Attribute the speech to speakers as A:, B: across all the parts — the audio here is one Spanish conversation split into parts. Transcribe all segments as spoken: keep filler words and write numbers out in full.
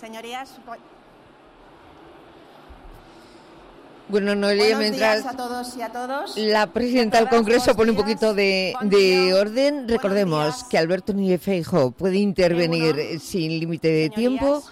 A: Señorías,
B: bueno, Noelia,
A: buenos
B: mientras
A: días a todos y a todos.
B: La presidenta del Congreso pone un poquito de, de orden. Recordemos que Alberto Núñez Feijóo puede intervenir sin límite de tiempo,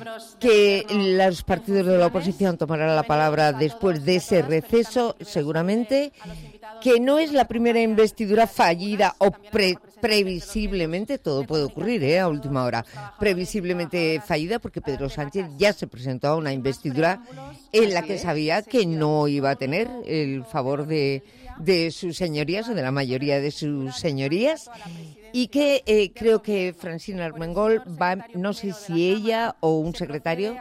B: que los partidos de la oposición tomarán la palabra después de ese receso, seguramente, que no es la primera investidura fallida o pre, previsiblemente, todo puede ocurrir ¿eh? a última hora, previsiblemente fallida, porque Pedro Sánchez ya se presentó a una investidura en la que sabía que no iba a tener el favor de, de sus señorías o de la mayoría de sus señorías, y que eh, creo que Francina Armengol va, no sé si ella o un secretario,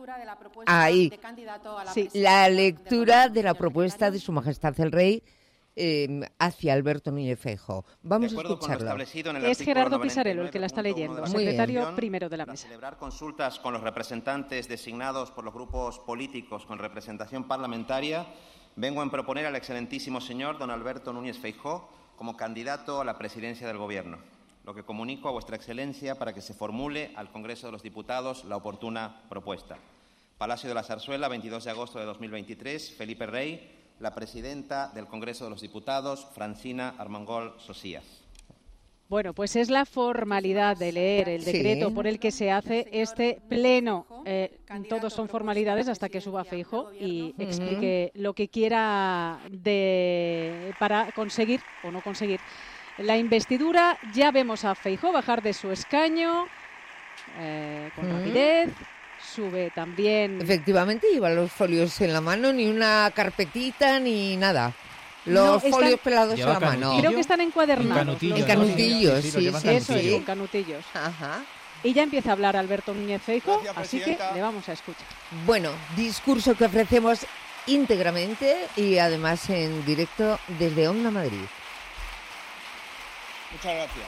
B: ahí, sí, la lectura de la propuesta de Su Majestad el Rey Eh, hacia Alberto Núñez Feijóo. Vamos a escucharlo.
C: Es Gerardo Pisarello el que la está leyendo, secretario primero de la mesa.
D: Celebrar consultas con los representantes designados por los grupos políticos con representación parlamentaria, vengo a proponer al excelentísimo señor don Alberto Núñez Feijóo como candidato a la presidencia del Gobierno, lo que comunico a vuestra excelencia para que se formule al Congreso de los Diputados la oportuna propuesta. Palacio de la Zarzuela, veintidós de agosto de dos mil veintitrés, Felipe Rey, la presidenta del Congreso de los Diputados, Francina Armengol Socías.
C: Bueno, pues es la formalidad de leer el decreto sí. por el que se hace este pleno. Eh, todos son formalidades hasta que suba Feijóo y explique uh-huh. lo que quiera de, para conseguir o no conseguir la investidura. Ya vemos a Feijóo bajar de su escaño eh, con uh-huh. rapidez. Sube también.
B: Efectivamente, lleva los folios en la mano, ni una carpetita ni nada. Los no, folios pelados en la mano.
C: Creo que están encuadernados.
B: En canutillos, sí, sí, sí, sí,
C: eso es, con canutillos. Ajá. Y ya empieza a hablar Alberto Núñez Feijóo, así que le vamos a escuchar.
B: Bueno, discurso que ofrecemos íntegramente y además en directo desde Onda Madrid.
E: Muchas gracias.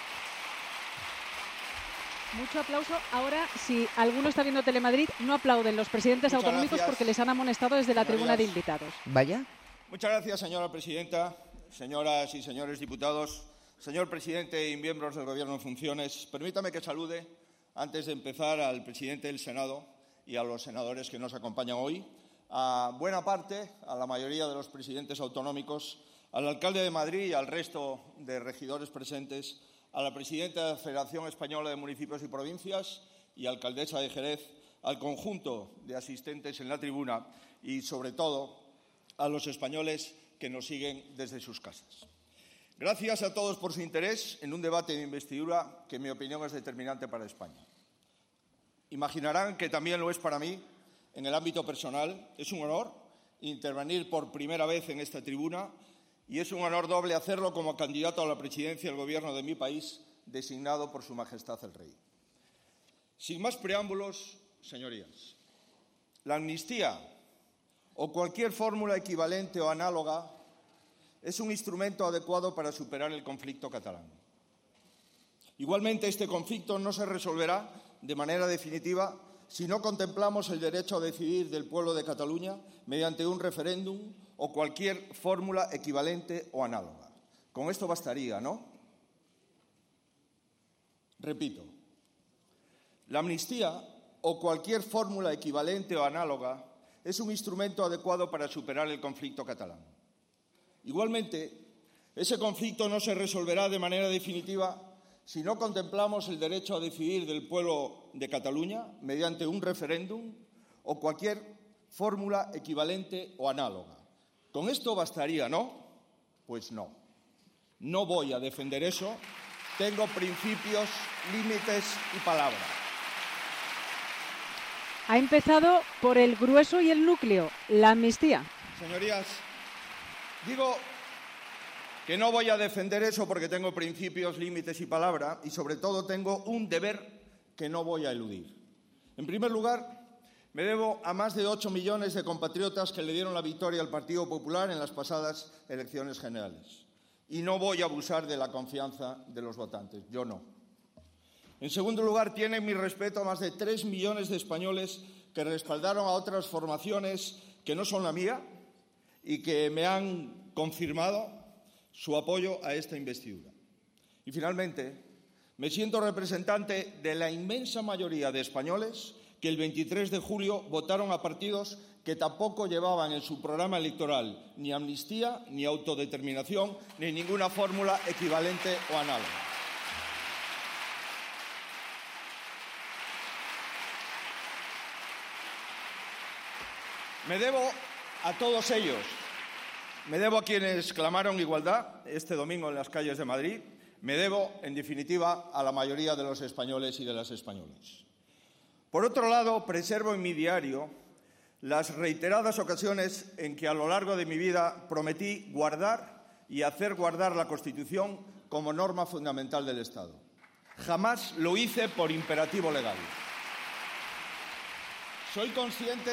C: Mucho aplauso. Ahora, si alguno está viendo Telemadrid, no aplauden los presidentes Muchas autonómicos gracias. Porque les han amonestado desde la Señorías. Tribuna de invitados.
B: Vaya.
E: Muchas gracias, señora presidenta, señoras y señores diputados, señor presidente y miembros del Gobierno en funciones. Permítame que salude, antes de empezar, al presidente del Senado y a los senadores que nos acompañan hoy, a buena parte, a la mayoría de los presidentes autonómicos, al alcalde de Madrid y al resto de regidores presentes, a la presidenta de la Federación Española de Municipios y Provincias y alcaldesa de Jerez, al conjunto de asistentes en la tribuna y, sobre todo, a los españoles que nos siguen desde sus casas. Gracias a todos por su interés en un debate de investidura que, en mi opinión, es determinante para España. Imaginarán que también lo es para mí en el ámbito personal. Es un honor intervenir por primera vez en esta tribuna y es un honor doble hacerlo como candidato a la presidencia del Gobierno de mi país, designado por Su Majestad el Rey. Sin más preámbulos, señorías, la amnistía o cualquier fórmula equivalente o análoga es un instrumento adecuado para superar el conflicto catalán. Igualmente, este conflicto no se resolverá de manera definitiva si no contemplamos el derecho a decidir del pueblo de Cataluña mediante un referéndum o cualquier fórmula equivalente o análoga. Con esto bastaría, ¿no? Repito, la amnistía o cualquier fórmula equivalente o análoga es un instrumento adecuado para superar el conflicto catalán. Igualmente, ese conflicto no se resolverá de manera definitiva si no contemplamos el derecho a decidir del pueblo de Cataluña mediante un referéndum o cualquier fórmula equivalente o análoga. Con esto bastaría, ¿no? Pues no. No voy a defender eso. Tengo principios, límites y palabra.
C: Ha empezado por el grueso y el núcleo, la amnistía.
E: Señorías, digo que no voy a defender eso porque tengo principios, límites y palabra, y sobre todo tengo un deber que no voy a eludir. En primer lugar, me debo a más de ocho millones de compatriotas que le dieron la victoria al Partido Popular en las pasadas elecciones generales. Y no voy a abusar de la confianza de los votantes, yo no. En segundo lugar, tienen mi respeto a más de tres millones de españoles que respaldaron a otras formaciones que no son la mía y que me han confirmado su apoyo a esta investidura. Y finalmente, me siento representante de la inmensa mayoría de españoles que el veintitrés de julio votaron a partidos que tampoco llevaban en su programa electoral ni amnistía, ni autodeterminación, ni ninguna fórmula equivalente o análoga. Me debo a todos ellos, me debo a quienes clamaron igualdad este domingo en las calles de Madrid, me debo, en definitiva, a la mayoría de los españoles y de las españolas. Por otro lado, preservo en mi diario las reiteradas ocasiones en que a lo largo de mi vida prometí guardar y hacer guardar la Constitución como norma fundamental del Estado. Jamás lo hice por imperativo legal. Soy consciente...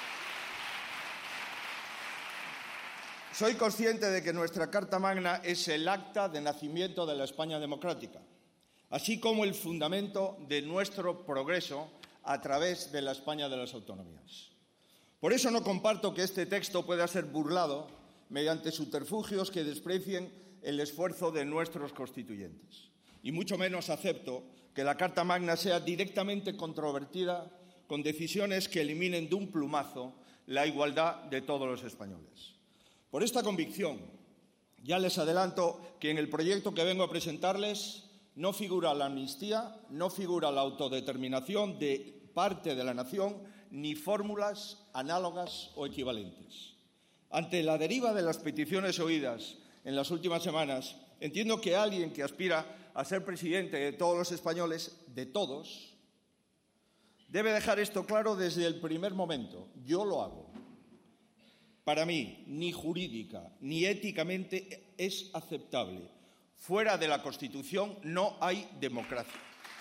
E: Soy consciente de que nuestra Carta Magna es el acta de nacimiento de la España democrática, así como el fundamento de nuestro progreso a través de la España de las autonomías. Por eso no comparto que este texto pueda ser burlado mediante subterfugios que desprecien el esfuerzo de nuestros constituyentes. Y mucho menos acepto que la Carta Magna sea directamente controvertida con decisiones que eliminen de un plumazo la igualdad de todos los españoles. Por esta convicción, ya les adelanto que en el proyecto que vengo a presentarles no figura la amnistía, no figura la autodeterminación de parte de la nación, ni fórmulas análogas o equivalentes. Ante la deriva de las peticiones oídas en las últimas semanas, entiendo que alguien que aspira a ser presidente de todos los españoles, de todos, debe dejar esto claro desde el primer momento. Yo lo hago. Para mí, ni jurídica ni éticamente es aceptable. Fuera de la Constitución no hay democracia.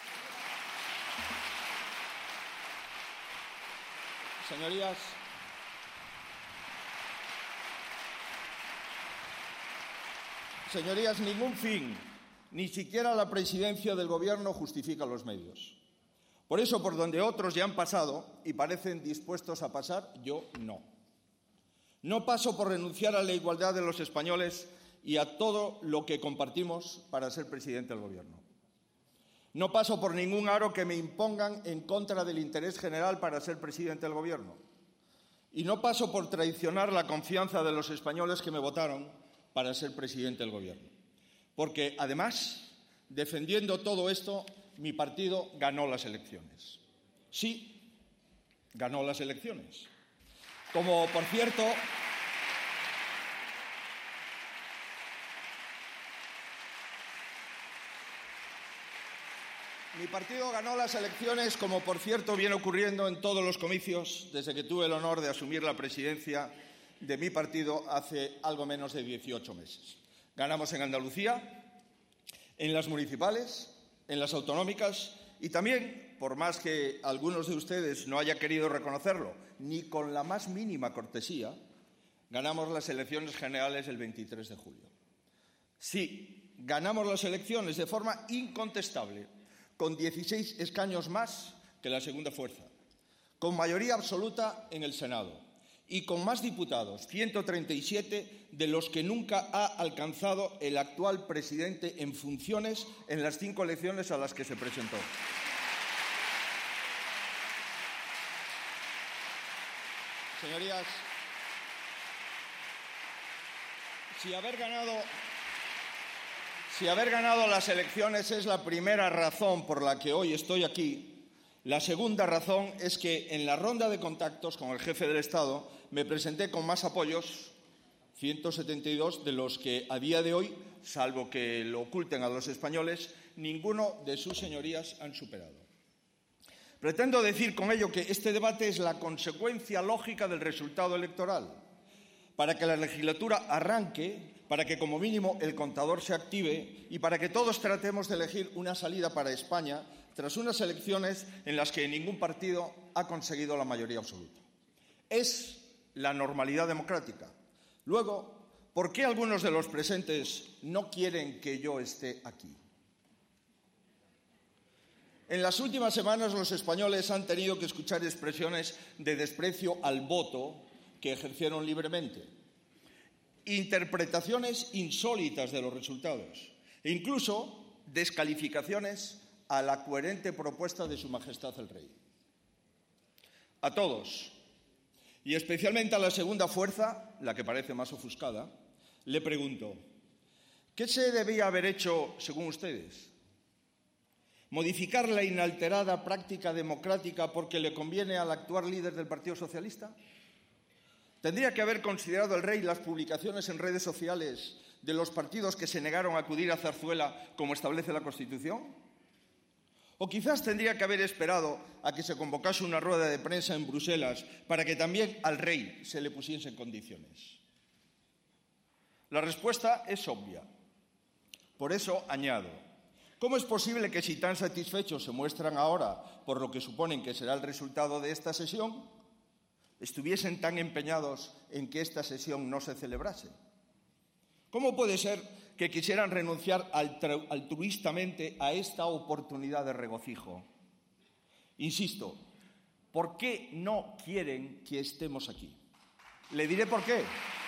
E: Señorías, señorías, ningún fin, ni siquiera la presidencia del Gobierno justifica los medios. Por eso, por donde otros ya han pasado y parecen dispuestos a pasar, yo no. No paso por renunciar a la igualdad de los españoles y a todo lo que compartimos para ser presidente del Gobierno. No paso por ningún aro que me impongan en contra del interés general para ser presidente del Gobierno. Y no paso por traicionar la confianza de los españoles que me votaron para ser presidente del Gobierno. Porque, además, defendiendo todo esto, mi partido ganó las elecciones. Sí, ganó las elecciones. Como, por cierto, mi partido ganó las elecciones, como, por cierto, viene ocurriendo en todos los comicios desde que tuve el honor de asumir la presidencia de mi partido hace algo menos de dieciocho meses. Ganamos en Andalucía, en las municipales, en las autonómicas y también, por más que algunos de ustedes no hayan querido reconocerlo, ni con la más mínima cortesía, ganamos las elecciones generales el veintitrés de julio. Sí, ganamos las elecciones de forma incontestable, con dieciséis escaños más que la segunda fuerza, con mayoría absoluta en el Senado y con más diputados, ciento treinta y siete, de los que nunca ha alcanzado el actual presidente en funciones en las cinco elecciones a las que se presentó. Señorías, si haber ganado, si haber ganado las elecciones es la primera razón por la que hoy estoy aquí, la segunda razón es que en la ronda de contactos con el jefe del Estado me presenté con más apoyos, ciento setenta y dos, de los que a día de hoy, salvo que lo oculten a los españoles, ninguno de sus señorías han superado. Pretendo decir con ello que este debate es la consecuencia lógica del resultado electoral. Para que la legislatura arranque, para que como mínimo el contador se active y para que todos tratemos de elegir una salida para España tras unas elecciones en las que ningún partido ha conseguido la mayoría absoluta. Es la normalidad democrática. Luego, ¿por qué algunos de los presentes no quieren que yo esté aquí? En las últimas semanas los españoles han tenido que escuchar expresiones de desprecio al voto que ejercieron libremente, interpretaciones insólitas de los resultados e incluso descalificaciones a la coherente propuesta de Su Majestad el Rey. A todos, y especialmente a la segunda fuerza, la que parece más ofuscada, le pregunto, ¿qué se debía haber hecho según ustedes? ¿Modificar la inalterada práctica democrática porque le conviene al actual líder del Partido Socialista? ¿Tendría que haber considerado el rey las publicaciones en redes sociales de los partidos que se negaron a acudir a Zarzuela como establece la Constitución? ¿O quizás tendría que haber esperado a que se convocase una rueda de prensa en Bruselas para que también al rey se le pusiesen condiciones? La respuesta es obvia. Por eso añado, ¿cómo es posible que si tan satisfechos se muestran ahora por lo que suponen que será el resultado de esta sesión, estuviesen tan empeñados en que esta sesión no se celebrase? ¿Cómo puede ser que quisieran renunciar altruistamente a esta oportunidad de regocijo? Insisto, ¿por qué no quieren que estemos aquí? Le diré por qué.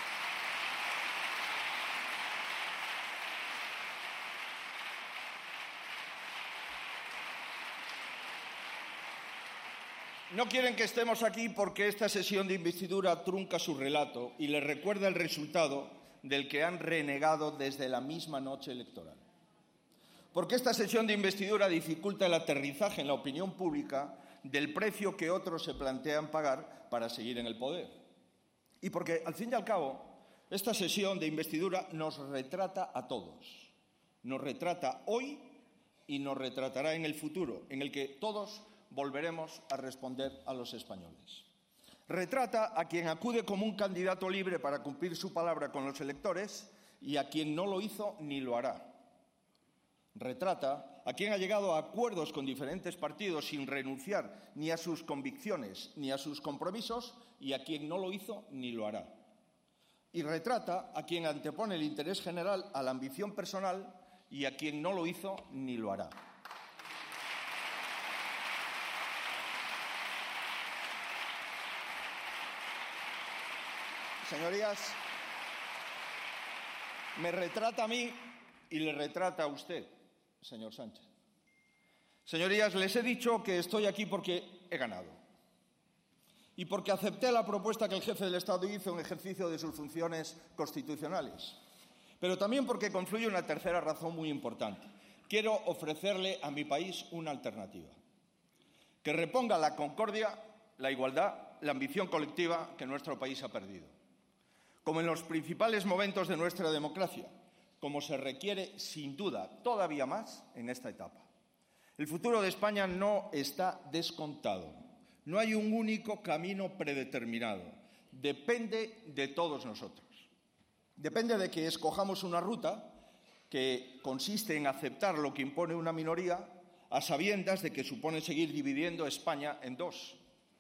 E: No quieren que estemos aquí porque esta sesión de investidura trunca su relato y les recuerda el resultado del que han renegado desde la misma noche electoral. Porque esta sesión de investidura dificulta el aterrizaje en la opinión pública del precio que otros se plantean pagar para seguir en el poder. Y porque, al fin y al cabo, esta sesión de investidura nos retrata a todos. Nos retrata hoy y nos retratará en el futuro, en el que todos volveremos a responder a los españoles. Retrata a quien acude como un candidato libre para cumplir su palabra con los electores y a quien no lo hizo ni lo hará. Retrata a quien ha llegado a acuerdos con diferentes partidos sin renunciar ni a sus convicciones ni a sus compromisos y a quien no lo hizo ni lo hará. Y retrata a quien antepone el interés general a la ambición personal y a quien no lo hizo ni lo hará. Señorías, me retrata a mí y le retrata a usted, señor Sánchez. Señorías, les he dicho que estoy aquí porque he ganado y porque acepté la propuesta que el jefe del Estado hizo en ejercicio de sus funciones constitucionales, pero también porque confluye una tercera razón muy importante. Quiero ofrecerle a mi país una alternativa que reponga la concordia, la igualdad, la ambición colectiva que nuestro país ha perdido. Como en los principales momentos de nuestra democracia, como se requiere sin duda todavía más en esta etapa. El futuro de España no está descontado. No hay un único camino predeterminado. Depende de todos nosotros. Depende de que escojamos una ruta que consiste en aceptar lo que impone una minoría a sabiendas de que supone seguir dividiendo España en dos.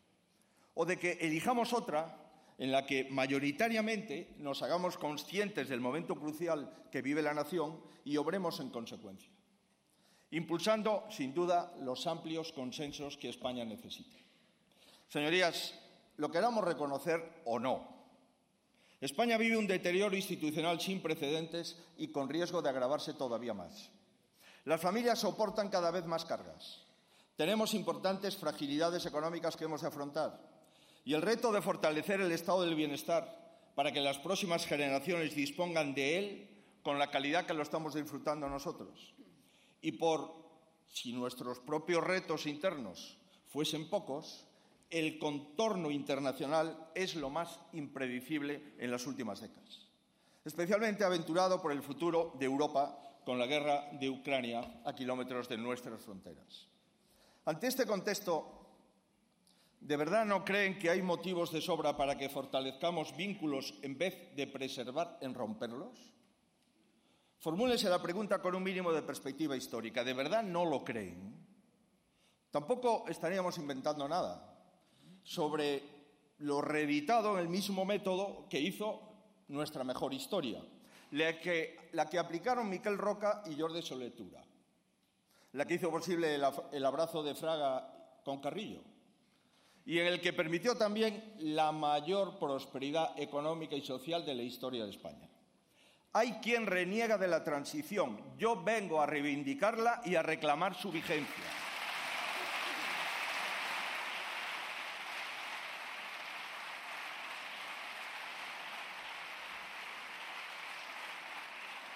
E: O de que elijamos otra en la que mayoritariamente nos hagamos conscientes del momento crucial que vive la nación y obremos en consecuencia, impulsando, sin duda, los amplios consensos que España necesita. Señorías, lo queramos reconocer o no, España vive un deterioro institucional sin precedentes y con riesgo de agravarse todavía más. Las familias soportan cada vez más cargas. Tenemos importantes fragilidades económicas que hemos de afrontar. Y el reto de fortalecer el estado del bienestar para que las próximas generaciones dispongan de él con la calidad que lo estamos disfrutando nosotros. Y por si nuestros propios retos internos fuesen pocos, el contorno internacional es lo más impredecible en las últimas décadas, especialmente aventurado por el futuro de Europa con la guerra de Ucrania a kilómetros de nuestras fronteras. Ante este contexto, ¿de verdad no creen que hay motivos de sobra para que fortalezcamos vínculos en vez de preservar en romperlos? Formúlese la pregunta con un mínimo de perspectiva histórica. ¿De verdad no lo creen? Tampoco estaríamos inventando nada sobre lo reeditado en el mismo método que hizo nuestra mejor historia, la que, la que aplicaron Miquel Roca y Jordi Solé Tura, la que hizo posible el, el abrazo de Fraga con Carrillo, y en el que permitió también la mayor prosperidad económica y social de la historia de España. Hay quien reniega de la transición. Yo vengo a reivindicarla y a reclamar su vigencia.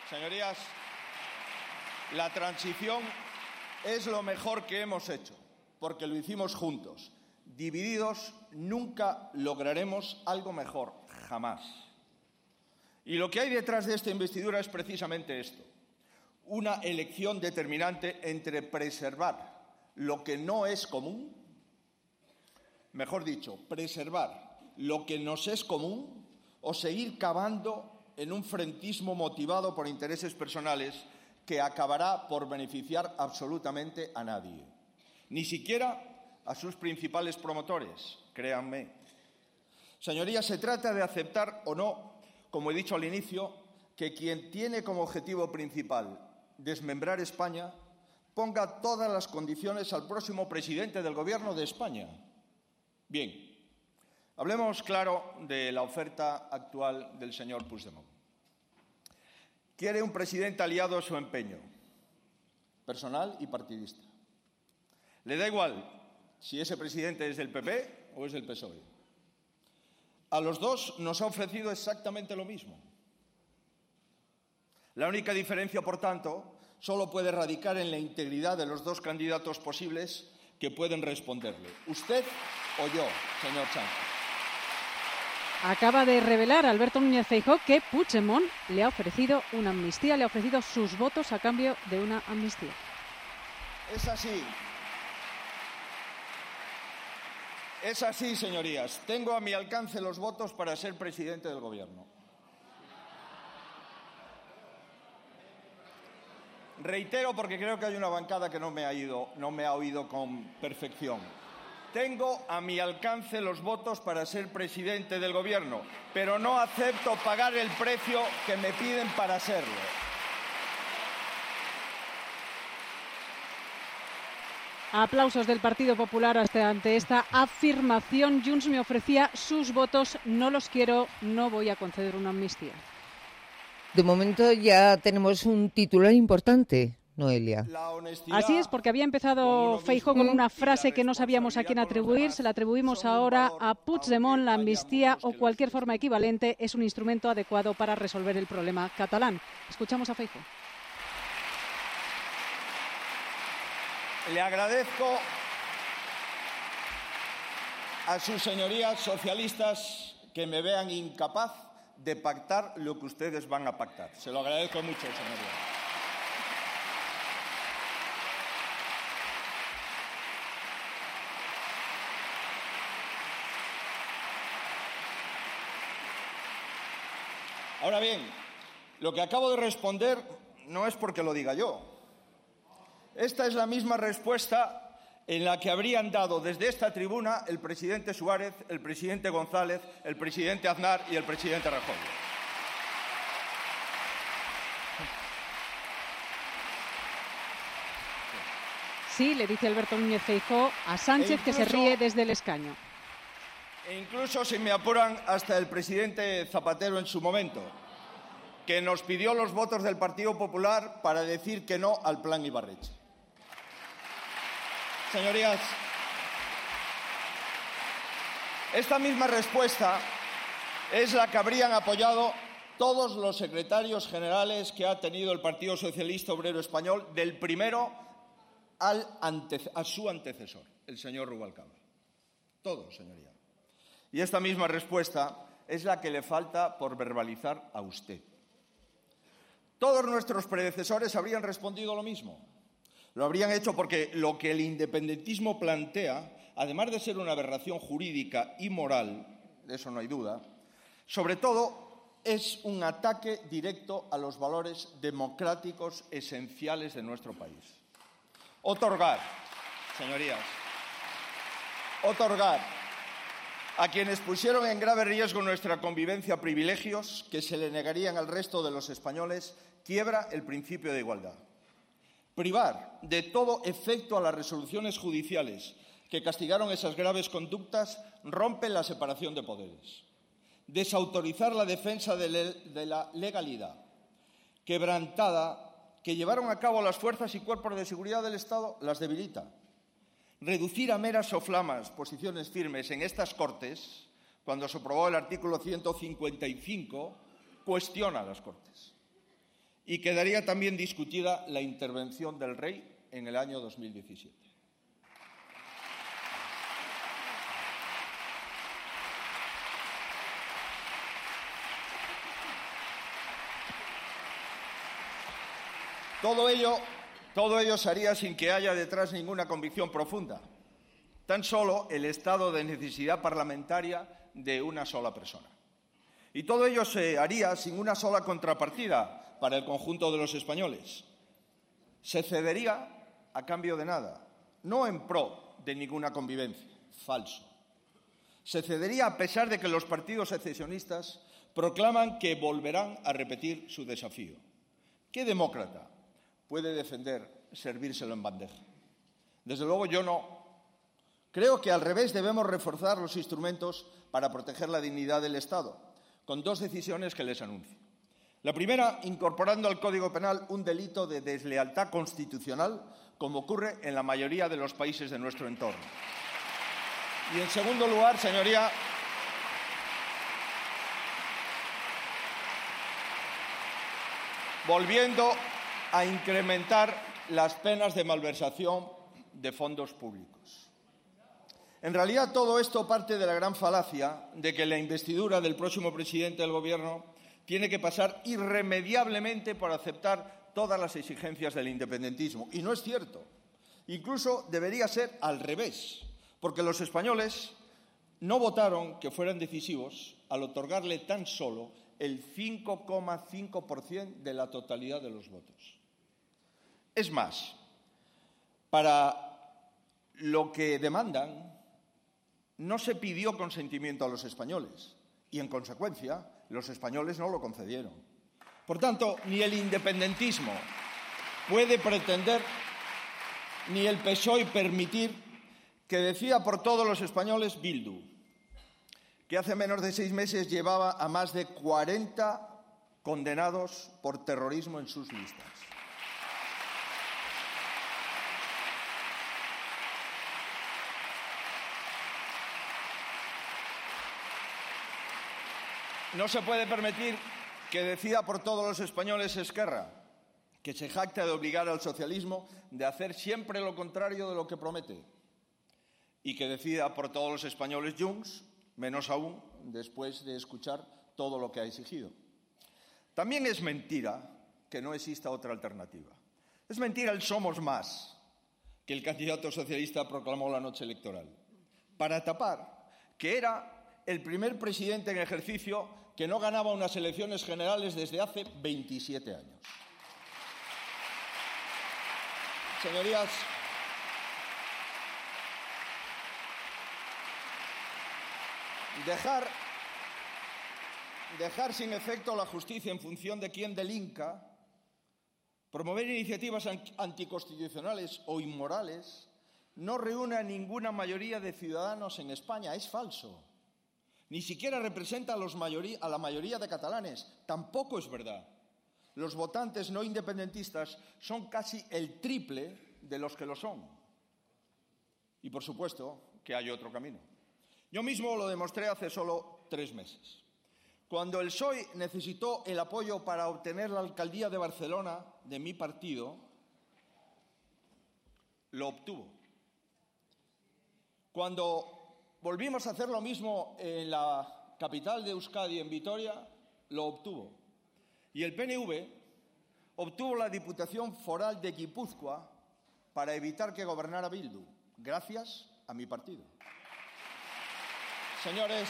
E: Señorías, la transición es lo mejor que hemos hecho, porque lo hicimos juntos. Divididos nunca lograremos algo mejor, jamás. Y lo que hay detrás de esta investidura es precisamente esto: una elección determinante entre preservar lo que no es común, mejor dicho, preservar lo que nos es común, o seguir cavando en un frentismo motivado por intereses personales que acabará por beneficiar absolutamente a nadie, ni siquiera a sus principales promotores, créanme. Señorías, se trata de aceptar o no, como he dicho al inicio, que quien tiene como objetivo principal desmembrar España ponga todas las condiciones al próximo presidente del Gobierno de España. Bien, hablemos claro de la oferta actual del señor Puigdemont. Quiere un presidente aliado a su empeño, personal y partidista. Le da igual si ese presidente es del P P o es del P S O E. A los dos nos ha ofrecido exactamente lo mismo. La única diferencia, por tanto, solo puede radicar en la integridad de los dos candidatos posibles que pueden responderle. Usted o yo, señor Sánchez.
C: Acaba de revelar Alberto Núñez Feijóo que Puigdemont le ha ofrecido una amnistía, le ha ofrecido sus votos a cambio de una amnistía.
E: Es así. Es así, señorías. Tengo a mi alcance los votos para ser presidente del Gobierno. Reitero, porque creo que hay una bancada que no me ha ido, no me ha oído con perfección. Tengo a mi alcance los votos para ser presidente del Gobierno, pero no acepto pagar el precio que me piden para serlo.
C: Aplausos del Partido Popular hasta ante esta afirmación. Junts me ofrecía sus votos, no los quiero, no voy a conceder una amnistía.
B: De momento ya tenemos un titular importante, Noelia.
C: Así es, porque había empezado Feijóo con una frase que no sabíamos a quién atribuir, se la atribuimos ahora a Puigdemont. La amnistía o cualquier forma equivalente es un instrumento adecuado para resolver el problema catalán. Escuchamos a Feijóo.
E: Le agradezco a sus señorías socialistas que me vean incapaz de pactar lo que ustedes van a pactar. Se lo agradezco mucho, señorías. Ahora bien, lo que acabo de responder no es porque lo diga yo. Esta es la misma respuesta en la que habrían dado desde esta tribuna el presidente Suárez, el presidente González, el presidente Aznar y el presidente Rajoy.
C: Sí, le dice Alberto Núñez Feijóo a Sánchez, incluso, que se ríe desde el escaño.
E: E incluso, si me apuran, hasta el presidente Zapatero en su momento, que nos pidió los votos del Partido Popular para decir que no al plan Ibarretxe. Señorías, esta misma respuesta es la que habrían apoyado todos los secretarios generales que ha tenido el Partido Socialista Obrero Español, del primero al ante, a su antecesor, el señor Rubalcaba. Todos, señoría. Y esta misma respuesta es la que le falta por verbalizar a usted. Todos nuestros predecesores habrían respondido lo mismo. Lo habrían hecho porque lo que el independentismo plantea, además de ser una aberración jurídica y moral, de eso no hay duda, sobre todo es un ataque directo a los valores democráticos esenciales de nuestro país. Otorgar, señorías, otorgar a quienes pusieron en grave riesgo nuestra convivencia privilegios que se le negarían al resto de los españoles quiebra el principio de igualdad. Privar de todo efecto a las resoluciones judiciales que castigaron esas graves conductas rompe la separación de poderes. Desautorizar la defensa de, le- de la legalidad quebrantada que llevaron a cabo las fuerzas y cuerpos de seguridad del Estado las debilita. Reducir a meras soflamas posiciones firmes en estas Cortes, cuando se aprobó el artículo ciento cincuenta y cinco, cuestiona a las Cortes. Y quedaría también discutida la intervención del rey en el año dos mil diecisiete. Todo ello, todo ello se haría sin que haya detrás ninguna convicción profunda, tan solo el estado de necesidad parlamentaria de una sola persona. Y todo ello se haría sin una sola contrapartida para el conjunto de los españoles. Se cedería a cambio de nada, no en pro de ninguna convivencia, falso. Se cedería a pesar de que los partidos secesionistas proclaman que volverán a repetir su desafío. ¿Qué demócrata puede defender servírselo en bandeja? Desde luego yo no. Creo que al revés debemos reforzar los instrumentos para proteger la dignidad del Estado, con dos decisiones que les anuncio. La primera, incorporando al Código Penal un delito de deslealtad constitucional, como ocurre en la mayoría de los países de nuestro entorno. Y en segundo lugar, señoría, volviendo a incrementar las penas de malversación de fondos públicos. En realidad, todo esto parte de la gran falacia de que la investidura del próximo presidente del Gobierno tiene que pasar irremediablemente por aceptar todas las exigencias del independentismo. Y no es cierto. Incluso debería ser al revés, porque los españoles no votaron que fueran decisivos al otorgarle tan solo el cinco coma cinco por ciento de la totalidad de los votos. Es más, para lo que demandan, no se pidió consentimiento a los españoles y, en consecuencia, los españoles no lo concedieron. Por tanto, ni el independentismo puede pretender, ni el P S O E permitir que decida por todos los españoles Bildu, que hace menos de seis meses llevaba a más de cuarenta condenados por terrorismo en sus listas. No se puede permitir que decida por todos los españoles Esquerra, que se jacta de obligar al socialismo de hacer siempre lo contrario de lo que promete, y que decida por todos los españoles Junts, menos aún después de escuchar todo lo que ha exigido. También es mentira que no exista otra alternativa. Es mentira el somos más que el candidato socialista proclamó la noche electoral, para tapar que era el primer presidente en ejercicio que no ganaba unas elecciones generales desde hace veintisiete años. Señorías, dejar, dejar sin efecto la justicia en función de quién delinca, promover iniciativas anticonstitucionales o inmorales, no reúne a ninguna mayoría de ciudadanos en España. Es falso. Ni siquiera representa a, los mayoría, a la mayoría de catalanes. Tampoco es verdad. Los votantes no independentistas son casi el triple de los que lo son. Y, por supuesto, que hay otro camino. Yo mismo lo demostré hace solo tres meses. Cuando el P S O E necesitó el apoyo para obtener la alcaldía de Barcelona de mi partido, lo obtuvo. Cuando volvimos a hacer lo mismo en la capital de Euskadi, en Vitoria, lo obtuvo. Y el P N V obtuvo la Diputación Foral de Guipúzcoa para evitar que gobernara Bildu, gracias a mi partido. Señores,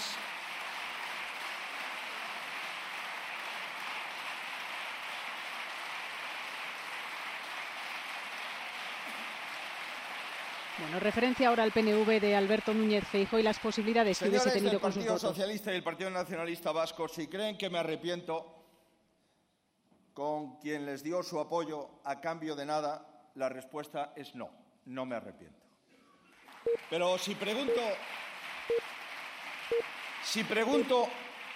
C: Bueno, referencia ahora al P N V de Alberto Núñez Feijóo y las posibilidades que hubiese tenido con sus votos.
E: Señores del Partido Socialista y el Partido Nacionalista Vasco, si creen que me arrepiento con quien les dio su apoyo a cambio de nada, la respuesta es no, no me arrepiento. Pero si pregunto, si pregunto,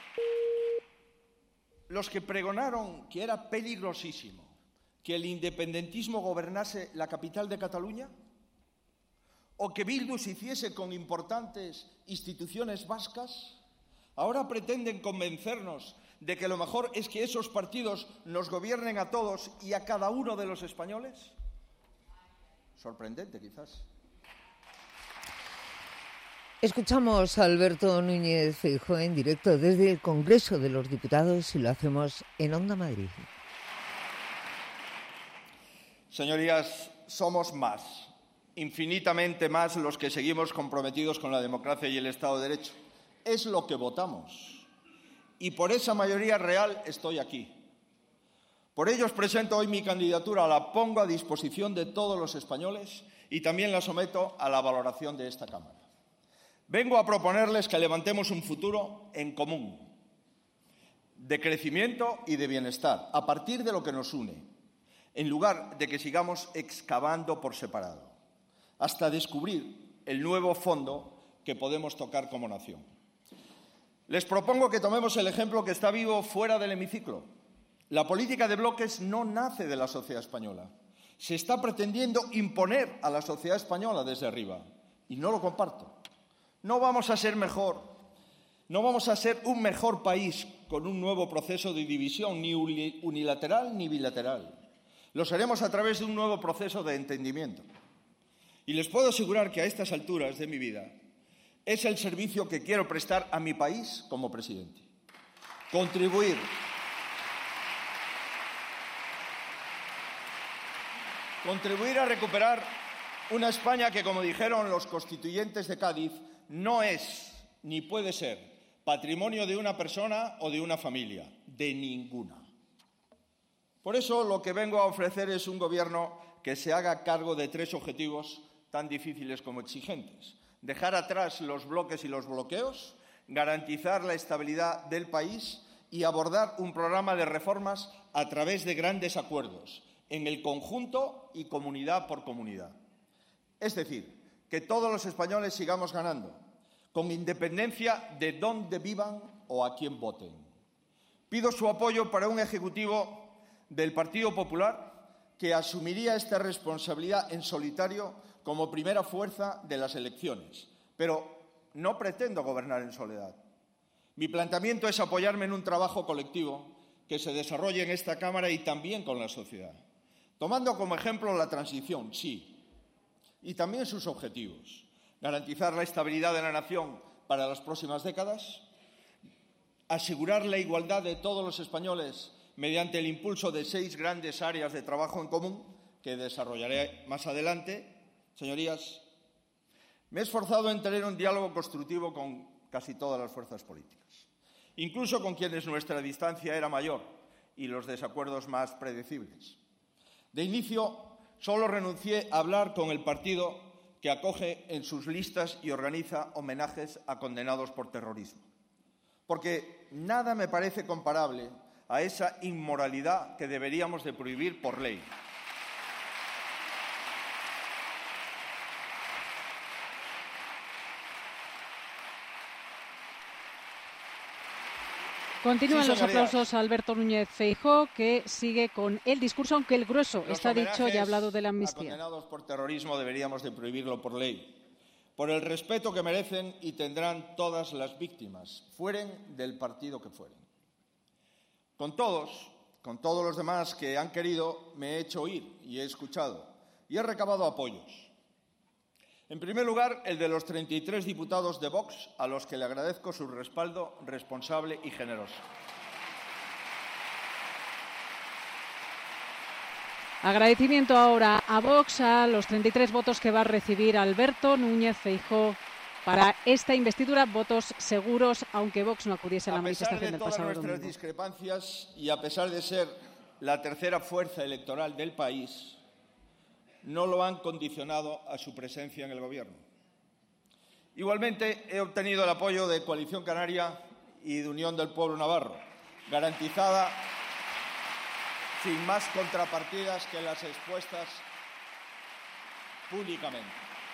E: los que pregonaron que era peligrosísimo que el independentismo gobernase la capital de Cataluña, o que Bildu se hiciese con importantes instituciones vascas, ahora pretenden convencernos de que lo mejor es que esos partidos nos gobiernen a todos y a cada uno de los españoles? Sorprendente, quizás.
B: Escuchamos a Alberto Núñez Feijóo en directo desde el Congreso de los Diputados y lo hacemos en Onda Madrid.
E: Señorías, somos más, infinitamente más los que seguimos comprometidos con la democracia y el Estado de Derecho. Es lo que votamos. Y por esa mayoría real estoy aquí. Por ello os presento hoy mi candidatura, la pongo a disposición de todos los españoles y también la someto a la valoración de esta Cámara. Vengo a proponerles que levantemos un futuro en común, de crecimiento y de bienestar, a partir de lo que nos une, en lugar de que sigamos excavando por separado, hasta descubrir el nuevo fondo que podemos tocar como nación. Les propongo que tomemos el ejemplo que está vivo fuera del hemiciclo. La política de bloques no nace de la sociedad española. Se está pretendiendo imponer a la sociedad española desde arriba, y no lo comparto. No vamos a ser mejor, no vamos a ser un mejor país con un nuevo proceso de división, ni unilateral ni bilateral. Lo seremos a través de un nuevo proceso de entendimiento. Y les puedo asegurar que a estas alturas de mi vida es el servicio que quiero prestar a mi país como presidente. Contribuir. Contribuir a recuperar una España que, como dijeron los constituyentes de Cádiz, no es ni puede ser patrimonio de una persona o de una familia, de ninguna. Por eso lo que vengo a ofrecer es un gobierno que se haga cargo de tres objetivos tan difíciles como exigentes. Dejar atrás los bloques y los bloqueos, garantizar la estabilidad del país y abordar un programa de reformas a través de grandes acuerdos, en el conjunto y comunidad por comunidad. Es decir, que todos los españoles sigamos ganando, con independencia de dónde vivan o a quién voten. Pido su apoyo para un Ejecutivo del Partido Popular que asumiría esta responsabilidad en solitario como primera fuerza de las elecciones. Pero no pretendo gobernar en soledad. Mi planteamiento es apoyarme en un trabajo colectivo que se desarrolle en esta Cámara y también con la sociedad, tomando como ejemplo la transición, sí, y también sus objetivos. Garantizar la estabilidad de la nación para las próximas décadas, asegurar la igualdad de todos los españoles mediante el impulso de seis grandes áreas de trabajo en común, que desarrollaré más adelante. Señorías, me he esforzado en tener un diálogo constructivo con casi todas las fuerzas políticas, incluso con quienes nuestra distancia era mayor y los desacuerdos más predecibles. De inicio, solo renuncié a hablar con el partido que acoge en sus listas y organiza homenajes a condenados por terrorismo, porque nada me parece comparable a esa inmoralidad que deberíamos de prohibir por ley.
C: Continúan
E: Sí,
C: los
E: señorías.
C: aplausos a Alberto Núñez Feijóo, que sigue con el discurso, aunque el grueso
E: Los
C: está dicho, ya ha hablado de la
E: A
C: amnistía.
E: condenados por terrorismo deberíamos de prohibirlo por ley, por el respeto que merecen y tendrán todas las víctimas, fueren del partido que fueren. Con todos, con todos los demás que han querido, me he hecho oír y he escuchado y he recabado apoyos. En primer lugar, el de los treinta y tres diputados de Vox, a los que le agradezco su respaldo responsable y generoso.
C: Agradecimiento ahora a Vox, a los treinta y tres votos que va a recibir Alberto Núñez Feijóo para esta investidura, votos seguros, aunque Vox no acudiese a la manifestación del pasado domingo.
E: A pesar de todas nuestras discrepancias y a pesar de ser la tercera fuerza electoral del país, no lo han condicionado a su presencia en el Gobierno. Igualmente, he obtenido el apoyo de Coalición Canaria y de Unión del Pueblo Navarro, garantizada sin más contrapartidas que las expuestas públicamente.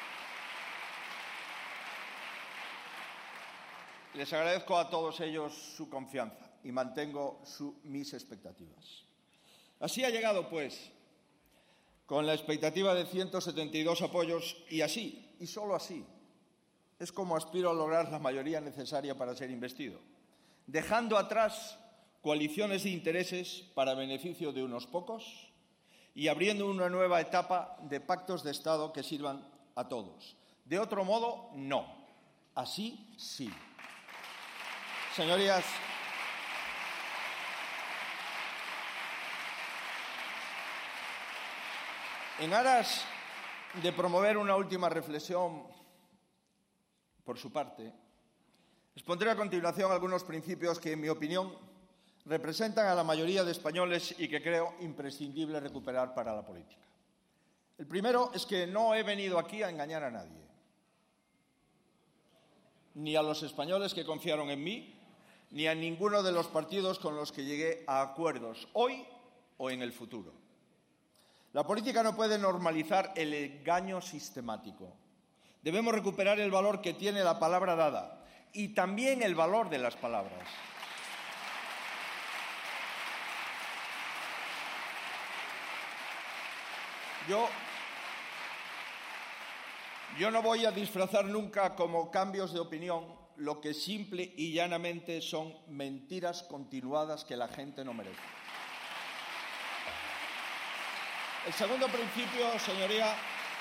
E: Les agradezco a todos ellos su confianza y mantengo su, mis expectativas. Así ha llegado, pues, con la expectativa de ciento setenta y dos apoyos, y así, y solo así, es como aspiro a lograr la mayoría necesaria para ser investido, dejando atrás coaliciones de intereses para beneficio de unos pocos y abriendo una nueva etapa de pactos de Estado que sirvan a todos. De otro modo, no. Así, sí. Señorías, en aras de promover una última reflexión por su parte, expondré a continuación algunos principios que, en mi opinión, representan a la mayoría de españoles y que creo imprescindible recuperar para la política. El primero es que no he venido aquí a engañar a nadie, ni a los españoles que confiaron en mí, ni a ninguno de los partidos con los que llegué a acuerdos, hoy o en el futuro. La política no puede normalizar el engaño sistemático. Debemos recuperar el valor que tiene la palabra dada y también el valor de las palabras. Yo, yo no voy a disfrazar nunca como cambios de opinión lo que simple y llanamente son mentiras continuadas que la gente no merece. El segundo principio, señoría,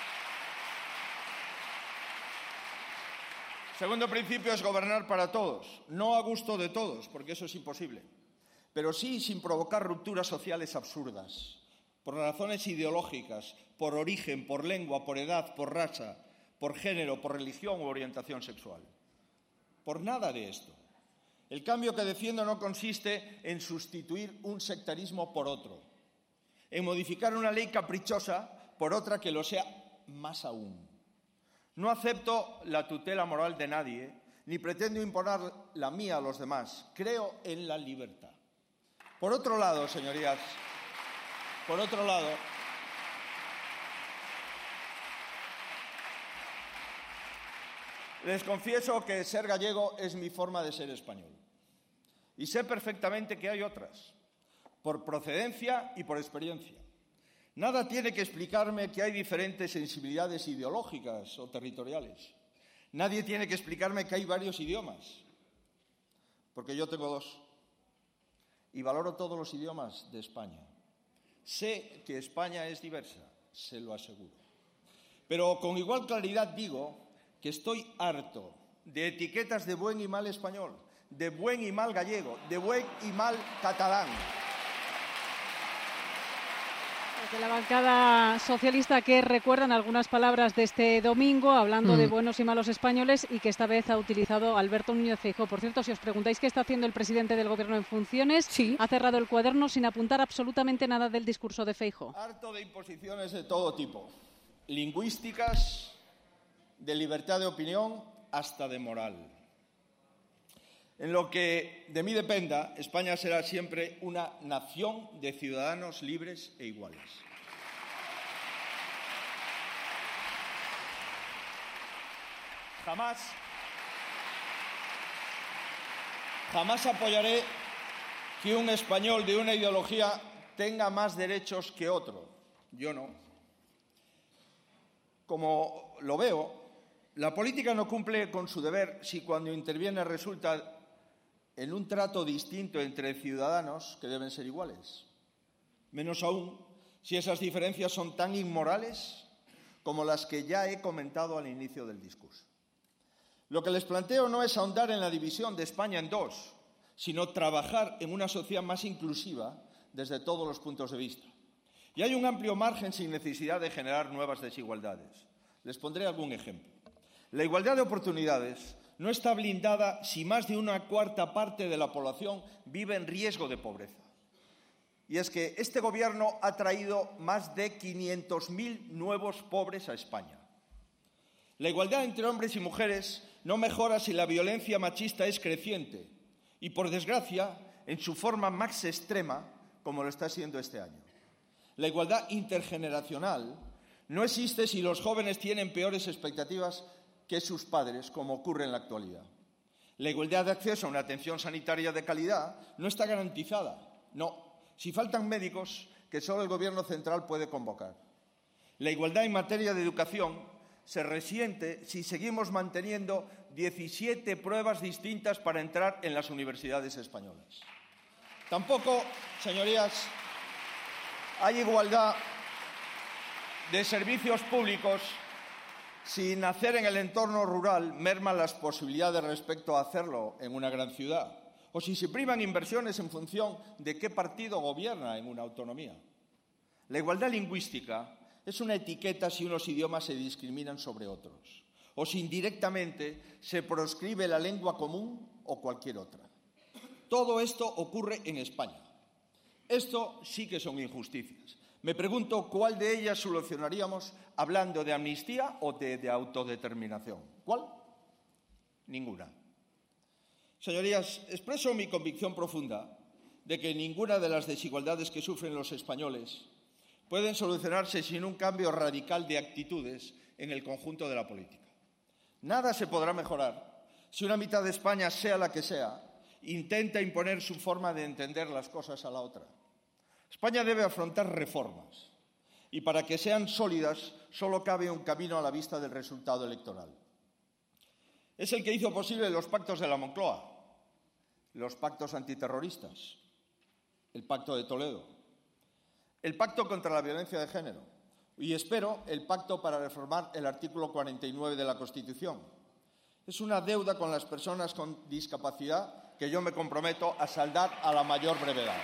E: segundo principio es gobernar para todos, no a gusto de todos, porque eso es imposible, pero sí sin provocar rupturas sociales absurdas, por razones ideológicas, por origen, por lengua, por edad, por raza, por género, por religión u orientación sexual. Por nada de esto. El cambio que defiendo no consiste en sustituir un sectarismo por otro, en modificar una ley caprichosa por otra que lo sea más aún. No acepto la tutela moral de nadie, ni pretendo imponer la mía a los demás. Creo en la libertad. Por otro lado, señorías, por otro lado, les confieso que ser gallego es mi forma de ser español. Y sé perfectamente que hay otras, por procedencia y por experiencia. Nada tiene que explicarme que hay diferentes sensibilidades ideológicas o territoriales. Nadie tiene que explicarme que hay varios idiomas, porque yo tengo dos. Y valoro todos los idiomas de España. Sé que España es diversa, se lo aseguro. Pero con igual claridad digo que estoy harto de etiquetas de buen y mal español, de buen y mal gallego, de buen y mal catalán.
C: De la bancada socialista, que recuerdan algunas palabras de este domingo, hablando mm. de buenos y malos españoles, y que esta vez ha utilizado Alberto Núñez Feijóo. Por cierto, si os preguntáis qué está haciendo el presidente del Gobierno en funciones, sí. ha cerrado el cuaderno sin apuntar absolutamente nada del discurso de Feijóo.
E: Harto de imposiciones de todo tipo, lingüísticas, de libertad de opinión, hasta de moral. En lo que de mí dependa, España será siempre una nación de ciudadanos libres e iguales. Jamás, jamás apoyaré que un español de una ideología tenga más derechos que otro. Yo no. Como lo veo, la política no cumple con su deber si cuando interviene resulta en un trato distinto entre ciudadanos que deben ser iguales. Menos aún si esas diferencias son tan inmorales como las que ya he comentado al inicio del discurso. Lo que les planteo no es ahondar en la división de España en dos, sino trabajar en una sociedad más inclusiva desde todos los puntos de vista. Y hay un amplio margen sin necesidad de generar nuevas desigualdades. Les pondré algún ejemplo. La igualdad de oportunidades no está blindada si más de una cuarta parte de la población vive en riesgo de pobreza. Y es que este Gobierno ha traído más de quinientos mil nuevos pobres a España. La igualdad entre hombres y mujeres no mejora si la violencia machista es creciente y, por desgracia, en su forma más extrema, como lo está siendo este año. La igualdad intergeneracional no existe si los jóvenes tienen peores expectativas que sus padres, como ocurre en la actualidad. La igualdad de acceso a una atención sanitaria de calidad no está garantizada. No, si faltan médicos que solo el Gobierno central puede convocar. La igualdad en materia de educación se resiente si seguimos manteniendo diecisiete pruebas distintas para entrar en las universidades españolas. Tampoco, señorías, hay igualdad de servicios públicos si nacer en el entorno rural merma las posibilidades respecto a hacerlo en una gran ciudad, o si se priman inversiones en función de qué partido gobierna en una autonomía. La igualdad lingüística es una etiqueta si unos idiomas se discriminan sobre otros, o si indirectamente se proscribe la lengua común o cualquier otra. Todo esto ocurre en España. Esto sí que son injusticias. Me pregunto cuál de ellas solucionaríamos hablando de amnistía o de, de autodeterminación. ¿Cuál? Ninguna. Señorías, expreso mi convicción profunda de que ninguna de las desigualdades que sufren los españoles pueden solucionarse sin un cambio radical de actitudes en el conjunto de la política. Nada se podrá mejorar si una mitad de España, sea la que sea, intenta imponer su forma de entender las cosas a la otra. España debe afrontar reformas y para que sean sólidas solo cabe un camino a la vista del resultado electoral. Es el que hizo posible los pactos de la Moncloa, los pactos antiterroristas, el pacto de Toledo, el pacto contra la violencia de género y, espero, el pacto para reformar el artículo cuarenta y nueve de la Constitución. Es una deuda con las personas con discapacidad que yo me comprometo a saldar a la mayor brevedad.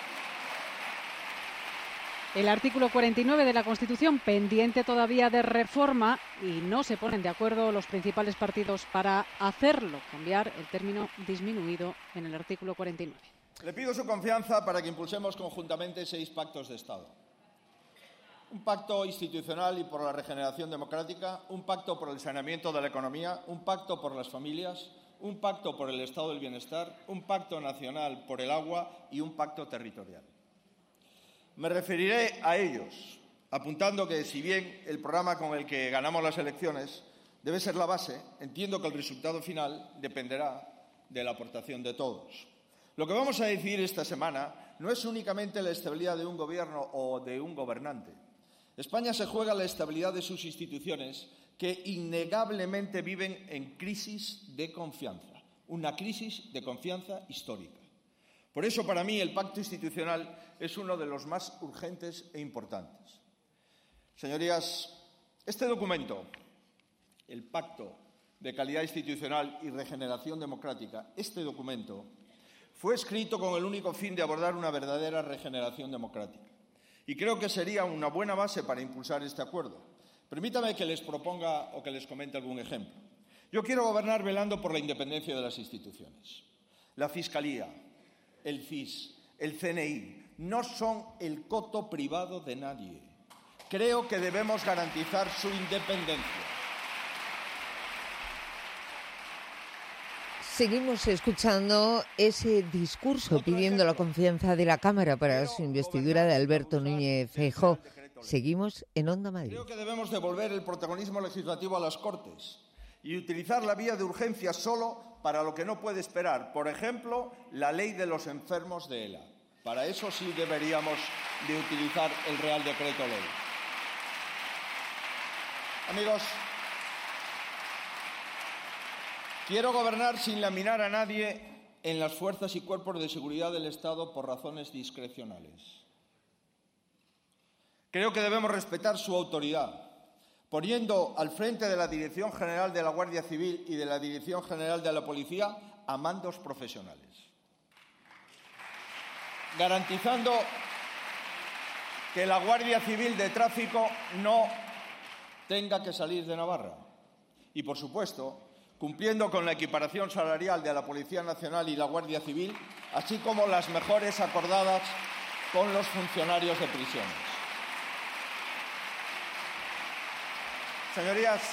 C: El artículo cuarenta y nueve de la Constitución pendiente todavía de reforma y no se ponen de acuerdo los principales partidos para hacerlo, cambiar el término disminuido en el artículo cuarenta y nueve.
E: Le pido su confianza para que impulsemos conjuntamente seis pactos de Estado. Un pacto institucional y por la regeneración democrática, un pacto por el saneamiento de la economía, un pacto por las familias, un pacto por el estado del bienestar, un pacto nacional por el agua y un pacto territorial. Me referiré a ellos, apuntando que, si bien el programa con el que ganamos las elecciones debe ser la base, entiendo que el resultado final dependerá de la aportación de todos. Lo que vamos a decidir esta semana no es únicamente la estabilidad de un gobierno o de un gobernante. España se juega la estabilidad de sus instituciones que innegablemente viven en crisis de confianza, una crisis de confianza histórica. Por eso, para mí, el pacto institucional es uno de los más urgentes e importantes. Señorías, este documento, el Pacto de Calidad Institucional y Regeneración Democrática, este documento fue escrito con el único fin de abordar una verdadera regeneración democrática. Y creo que sería una buena base para impulsar este acuerdo. Permítame que les proponga o que les comente algún ejemplo. Yo quiero gobernar velando por la independencia de las instituciones. La Fiscalía, el C I S, el C N I, no son el coto privado de nadie. Creo que debemos garantizar su independencia.
B: Seguimos escuchando ese discurso pidiendo la confianza de la Cámara para su investidura de Alberto Núñez Feijóo. Seguimos en Onda Madrid.
E: Creo que debemos devolver el protagonismo legislativo a las Cortes y utilizar la vía de urgencia solo para lo que no puede esperar. Por ejemplo, la ley de los enfermos de ELA. Para eso sí deberíamos de utilizar el Real Decreto Ley. Amigos, quiero gobernar sin laminar a nadie en las fuerzas y cuerpos de seguridad del Estado por razones discrecionales. Creo que debemos respetar su autoridad, poniendo al frente de la Dirección General de la Guardia Civil y de la Dirección General de la Policía a mandos profesionales, garantizando que la Guardia Civil de Tráfico no tenga que salir de Navarra y, por supuesto, cumpliendo con la equiparación salarial de la Policía Nacional y la Guardia Civil, así como las mejoras acordadas con los funcionarios de prisiones. Señorías,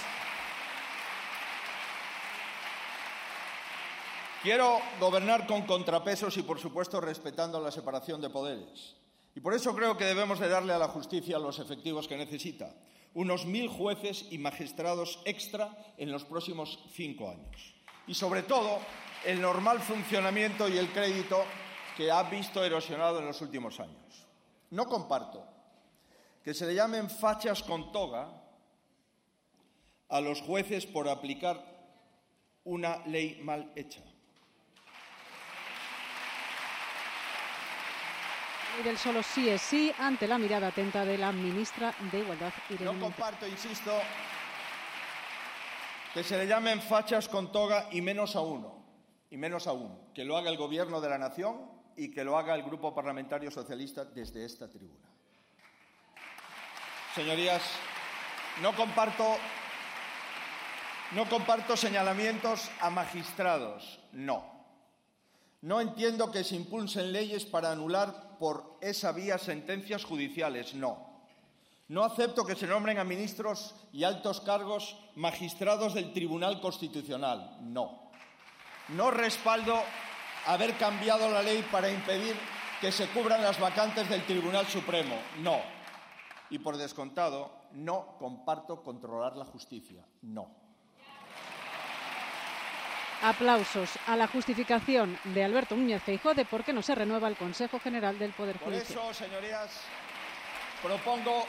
E: quiero gobernar con contrapesos y, por supuesto, respetando la separación de poderes. Y por eso creo que debemos de darle a la justicia los efectivos que necesita. Unos mil jueces y magistrados extra en los próximos cinco años. Y, sobre todo, el normal funcionamiento y el crédito que ha visto erosionado en los últimos años. No comparto que se le llamen fachas con toga a los jueces por aplicar una ley mal hecha.
C: y del solo sí es sí ante la mirada atenta de la ministra de Igualdad, Irene
E: No
C: Montero.
E: comparto, insisto, que se le llamen fachas con toga y menos a uno, y menos aún, que lo haga el Gobierno de la Nación y que lo haga el Grupo Parlamentario Socialista desde esta tribuna. Señorías, no comparto, no comparto señalamientos a magistrados, no. No entiendo que se impulsen leyes para anular por esa vía sentencias judiciales, no. No acepto que se nombren a ministros y altos cargos magistrados del Tribunal Constitucional, no. No respaldo haber cambiado la ley para impedir que se cubran las vacantes del Tribunal Supremo, no. Y por descontado, no comparto controlar la justicia, no.
C: Aplausos a la justificación de Alberto Núñez Feijóo de por qué no se renueva el Consejo General del Poder Judicial.
E: Por eso, señorías, propongo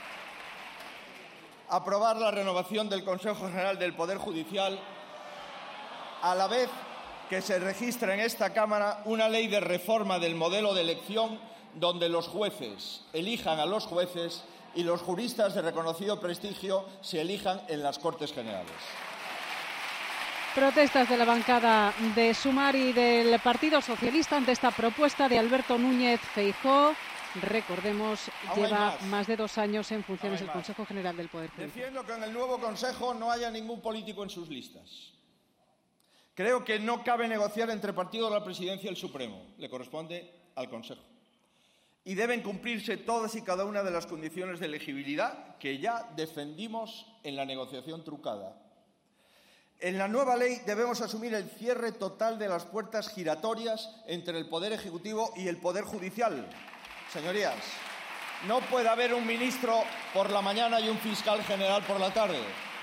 E: aprobar la renovación del Consejo General del Poder Judicial a la vez que se registra en esta Cámara una ley de reforma del modelo de elección donde los jueces elijan a los jueces y los juristas de reconocido prestigio se elijan en las Cortes Generales.
C: Protestas de la bancada de Sumar y del Partido Socialista ante esta propuesta de Alberto Núñez Feijóo. Recordemos,
E: Aún
C: lleva
E: más.
C: más de dos años en funciones
E: Aún
C: del
E: más.
C: Consejo General del Poder Judicial.
E: Defiendo que en el nuevo Consejo no haya ningún político en sus listas. Creo que no cabe negociar entre partidos la presidencia del Supremo. Le corresponde al Consejo. Y deben cumplirse todas y cada una de las condiciones de elegibilidad que ya defendimos en la negociación trucada. En la nueva ley debemos asumir el cierre total de las puertas giratorias entre el Poder Ejecutivo y el Poder Judicial. Señorías, no puede haber un ministro por la mañana y un fiscal general por la tarde.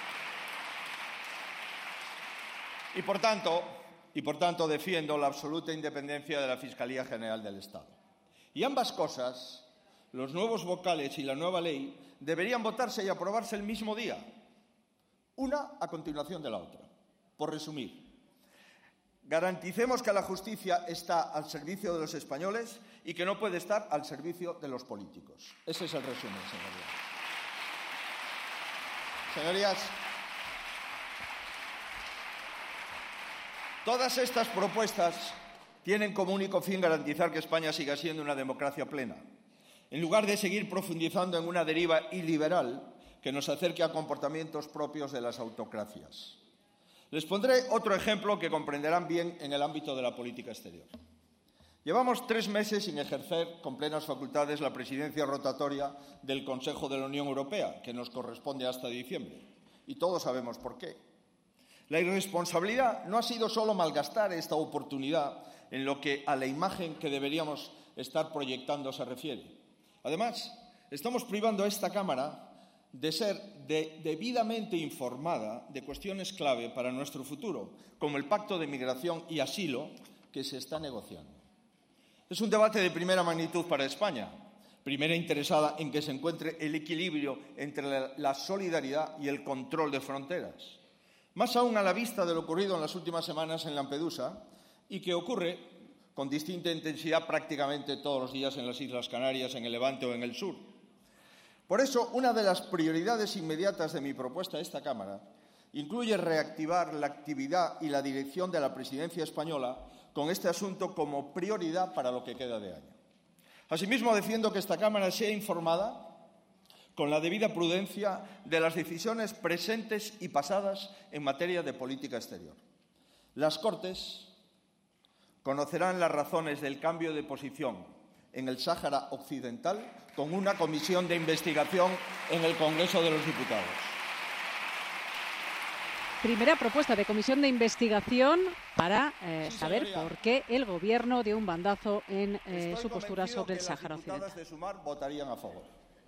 E: Y por tanto, y por tanto defiendo la absoluta independencia de la Fiscalía General del Estado. Y ambas cosas, los nuevos vocales y la nueva ley, deberían votarse y aprobarse el mismo día, una a continuación de la otra. Por resumir, garanticemos que la justicia está al servicio de los españoles y que no puede estar al servicio de los políticos. Ese es el resumen, señorías. Señorías, todas estas propuestas tienen como único fin garantizar que España siga siendo una democracia plena, en lugar de seguir profundizando en una deriva iliberal que nos acerque a comportamientos propios de las autocracias. Les pondré otro ejemplo que comprenderán bien en el ámbito de la política exterior. Llevamos tres meses sin ejercer con plenas facultades la presidencia rotatoria del Consejo de la Unión Europea, que nos corresponde hasta diciembre. Y todos sabemos por qué. La irresponsabilidad no ha sido solo malgastar esta oportunidad en lo que a la imagen que deberíamos estar proyectando se refiere. Además, estamos privando a esta Cámara de ser de, debidamente informada de cuestiones clave para nuestro futuro, como el Pacto de Migración y Asilo que se está negociando. Es un debate de primera magnitud para España, primera interesada en que se encuentre el equilibrio entre la, la solidaridad y el control de fronteras. Más aún a la vista de lo ocurrido en las últimas semanas en Lampedusa y que ocurre con distinta intensidad prácticamente todos los días en las Islas Canarias, en el Levante o en el sur. Por eso, una de las prioridades inmediatas de mi propuesta a esta Cámara incluye reactivar la actividad y la dirección de la presidencia española con este asunto como prioridad para lo que queda de año. Asimismo, defiendo que esta Cámara sea informada con la debida prudencia de las decisiones presentes y pasadas en materia de política exterior. Las Cortes conocerán las razones del cambio de posición en el Sáhara Occidental con una comisión de investigación en el Congreso de los Diputados.
C: Primera propuesta de comisión de investigación para eh,
E: Sí,
C: saber
E: señoría.
C: por qué el Gobierno dio un bandazo en eh,
E: Estoy
C: su postura
E: convencido
C: sobre el
E: que
C: Sáhara
E: las diputadas
C: Occidental.
E: de Sumar votarían a favor.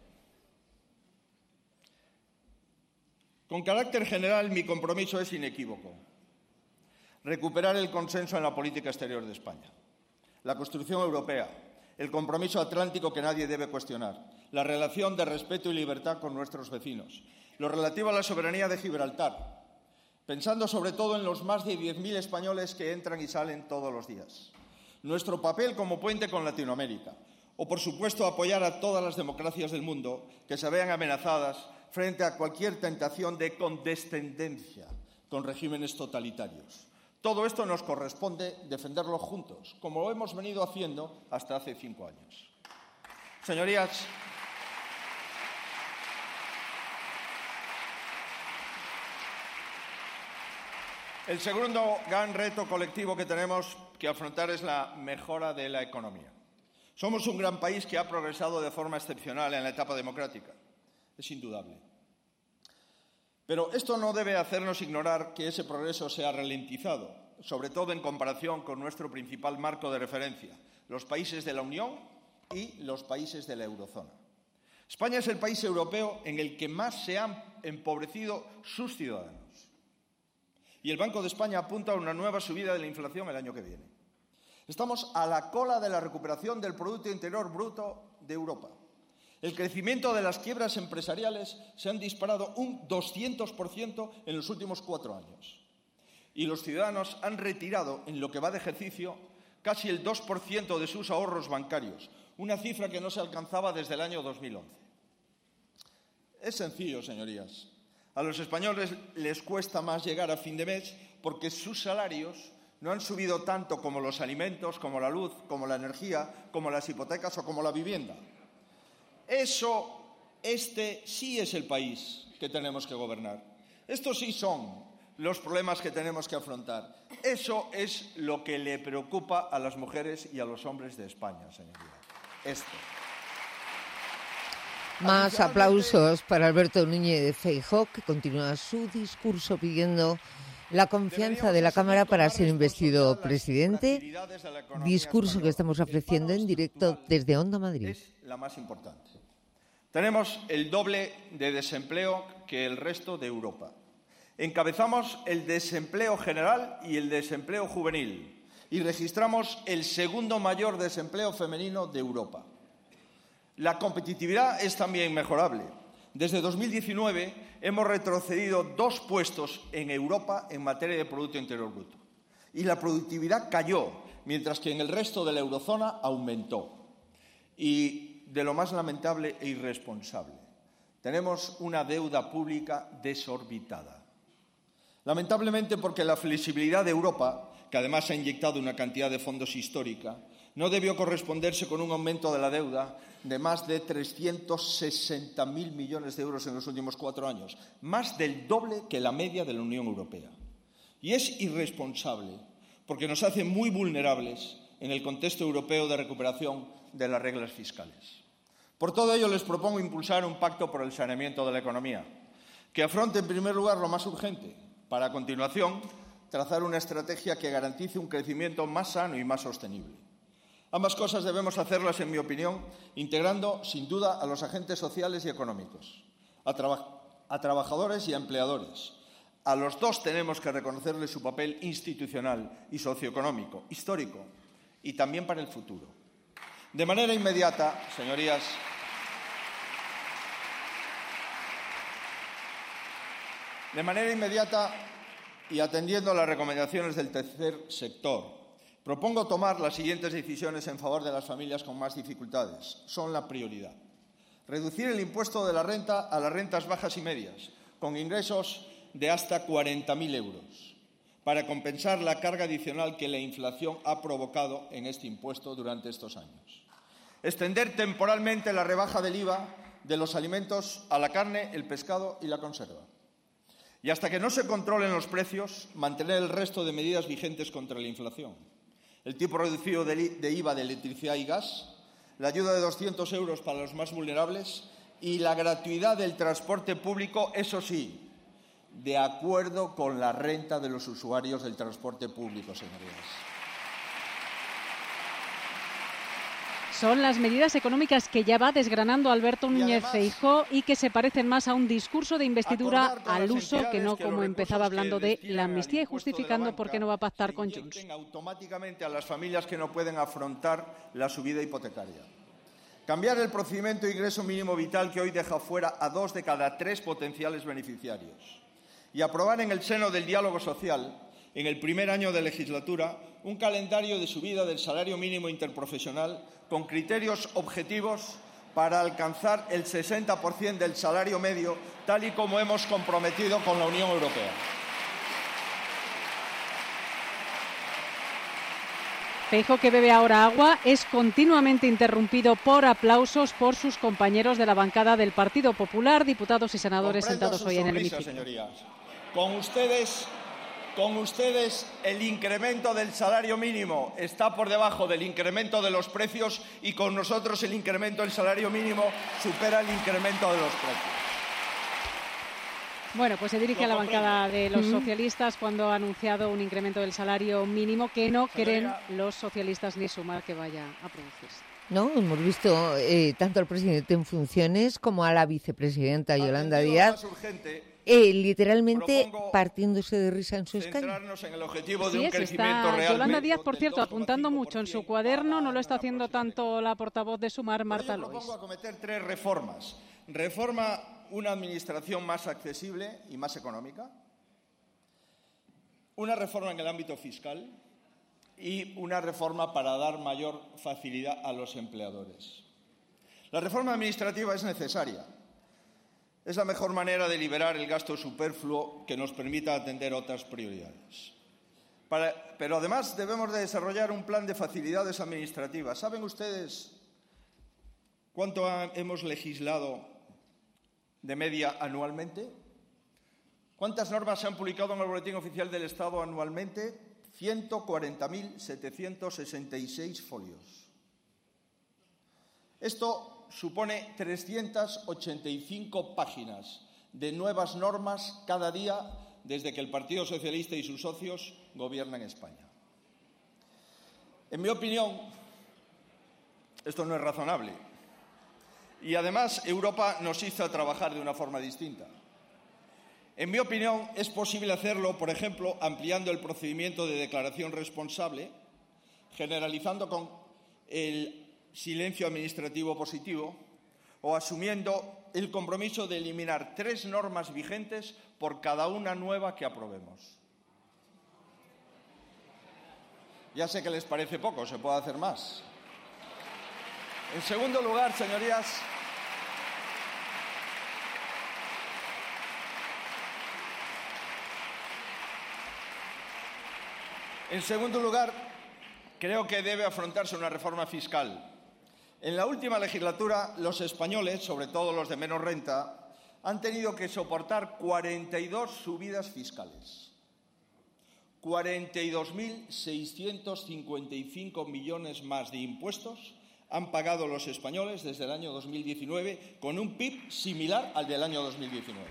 E: Con carácter general, mi compromiso es inequívoco. Recuperar el consenso en la política exterior de España. La construcción europea, el compromiso atlántico que nadie debe cuestionar, la relación de respeto y libertad con nuestros vecinos, lo relativo a la soberanía de Gibraltar, pensando sobre todo en los más de diez mil españoles que entran y salen todos los días. Nuestro papel como puente con Latinoamérica, O, por supuesto, apoyar a todas las democracias del mundo que se vean amenazadas frente a cualquier tentación de condescendencia con regímenes totalitarios. Todo esto nos corresponde defenderlo juntos, como lo hemos venido haciendo hasta hace cinco años. Señorías, el segundo gran reto colectivo que tenemos que afrontar es la mejora de la economía. Somos un gran país que ha progresado de forma excepcional en la etapa democrática. Es indudable. Pero esto no debe hacernos ignorar que ese progreso se ha ralentizado, sobre todo en comparación con nuestro principal marco de referencia, los países de la Unión y los países de la eurozona. España es el país europeo en el que más se han empobrecido sus ciudadanos. Y el Banco de España apunta a una nueva subida de la inflación el año que viene. Estamos a la cola de la recuperación del Producto Interior Bruto de Europa. El crecimiento de las quiebras empresariales se han disparado un doscientos por ciento en los últimos cuatro años. Y los ciudadanos han retirado, en lo que va de ejercicio, casi el dos por ciento de sus ahorros bancarios, una cifra que no se alcanzaba desde el año dos mil once. Es sencillo, señorías. A los españoles les cuesta más llegar a fin de mes porque sus salarios no han subido tanto como los alimentos, como la luz, como la energía, como las hipotecas o como la vivienda. Eso, este sí es el país que tenemos que gobernar. Estos sí son los problemas que tenemos que afrontar. Eso es lo que le preocupa a las mujeres y a los hombres de España, señoría. Esto.
B: Más aplausos para Alberto Núñez Feijóo, que continúa su discurso pidiendo la confianza de la Cámara para ser investido presidente. Discurso que estamos ofreciendo en directo desde Onda Madrid.
E: Es la más importante. Tenemos el doble de desempleo que el resto de Europa. Encabezamos el desempleo general y el desempleo juvenil y registramos el segundo mayor desempleo femenino de Europa. La competitividad es también mejorable. Desde dos mil diecinueve hemos retrocedido dos puestos en Europa en materia de Producto Interior Bruto. Y la productividad cayó, mientras que en el resto de la eurozona aumentó. Y de lo más lamentable e irresponsable, tenemos una deuda pública desorbitada. Lamentablemente porque la flexibilidad de Europa, que además ha inyectado una cantidad de fondos histórica, no debió corresponderse con un aumento de la deuda de más de trescientos sesenta mil millones de euros en los últimos cuatro años, más del doble que la media de la Unión Europea. Y es irresponsable porque nos hace muy vulnerables en el contexto europeo de recuperación de las reglas fiscales. Por todo ello, les propongo impulsar un pacto por el saneamiento de la economía, que afronte en primer lugar lo más urgente, para a continuación trazar una estrategia que garantice un crecimiento más sano y más sostenible. Ambas cosas debemos hacerlas, en mi opinión, integrando, sin duda, a los agentes sociales y económicos, a, traba- a trabajadores y a empleadores. A los dos tenemos que reconocerles su papel institucional y socioeconómico, histórico, y también para el futuro. De manera inmediata, señorías, de manera inmediata y atendiendo a las recomendaciones del tercer sector, propongo tomar las siguientes decisiones en favor de las familias con más dificultades. Son la prioridad. Reducir el impuesto de la renta a las rentas bajas y medias, con ingresos de hasta cuarenta mil euros, para compensar la carga adicional que la inflación ha provocado en este impuesto durante estos años. Extender temporalmente la rebaja del I V A de los alimentos a la carne, el pescado y la conserva. Y hasta que no se controlen los precios, mantener el resto de medidas vigentes contra la inflación. El tipo reducido de I V A de electricidad y gas, la ayuda de doscientos euros para los más vulnerables y la gratuidad del transporte público, eso sí, de acuerdo con la renta de los usuarios del transporte público, señorías.
C: Son las medidas económicas que ya va desgranando Alberto Núñez Feijóo y que se parecen más a un discurso de investidura al uso que no como empezaba hablando de la amnistía y justificando por qué no va a pactar con Junts.
E: Automáticamente a las familias que no pueden afrontar la subida hipotecaria. Cambiar el procedimiento de ingreso mínimo vital que hoy deja fuera a dos de cada tres potenciales beneficiarios. Y aprobar en el seno del diálogo social en el primer año de legislatura, un calendario de subida del salario mínimo interprofesional con criterios objetivos para alcanzar el sesenta por ciento del salario medio, tal y como hemos comprometido con la Unión Europea.
C: Feijóo, que bebe ahora agua, es continuamente interrumpido por aplausos por sus compañeros de la bancada del Partido Popular, diputados y senadores
E: Comprendo
C: sentados hoy en el
E: sonrisa,
C: hemiciclo.
E: Señorías. Con ustedes, con ustedes el incremento del salario mínimo está por debajo del incremento de los precios y con nosotros el incremento del salario mínimo supera el incremento de los precios.
C: Bueno, pues se dirige a la bancada de los socialistas cuando ha anunciado un incremento del salario mínimo que no creen los socialistas ni sumar que vaya a producirse.
B: No, hemos visto eh, tanto al presidente en funciones como a la vicepresidenta Yolanda Díaz eh, literalmente partiéndose de risa en su escaño.
E: En el objetivo de
C: sí,
E: un
C: es,
E: crecimiento
C: está
E: real
C: Yolanda Díaz, por cierto, apuntando mucho en su cuaderno, no lo está haciendo tanto la portavoz de Sumar, Marta Lois.
E: Yo propongo acometer tres reformas. Reforma una administración más accesible y más económica, una reforma en el ámbito fiscal y una reforma para dar mayor facilidad a los empleadores. La reforma administrativa es necesaria. Es la mejor manera de liberar el gasto superfluo que nos permita atender otras prioridades. Para, pero además debemos de desarrollar un plan de facilidades administrativas. ¿Saben ustedes cuánto ha, hemos legislado de media anualmente? ¿Cuántas normas se han publicado en el Boletín Oficial del Estado anualmente? ciento cuarenta mil setecientos sesenta y seis folios. Esto supone trescientas ochenta y cinco páginas de nuevas normas cada día desde que el Partido Socialista y sus socios gobiernan España. En mi opinión, esto no es razonable. Y además, Europa nos hizo trabajar de una forma distinta. En mi opinión, es posible hacerlo, por ejemplo, ampliando el procedimiento de declaración responsable, generalizando con el silencio administrativo positivo o asumiendo el compromiso de eliminar tres normas vigentes por cada una nueva que aprobemos. Ya sé que les parece poco, se puede hacer más. En segundo lugar, señorías, En segundo lugar, creo que debe afrontarse una reforma fiscal. En la última legislatura, los españoles, sobre todo los de menos renta, han tenido que soportar cuarenta y dos subidas fiscales. cuarenta y dos mil seiscientos cincuenta y cinco millones más de impuestos han pagado los españoles desde el año dos mil diecinueve, con un P I B similar al del año dos mil diecinueve.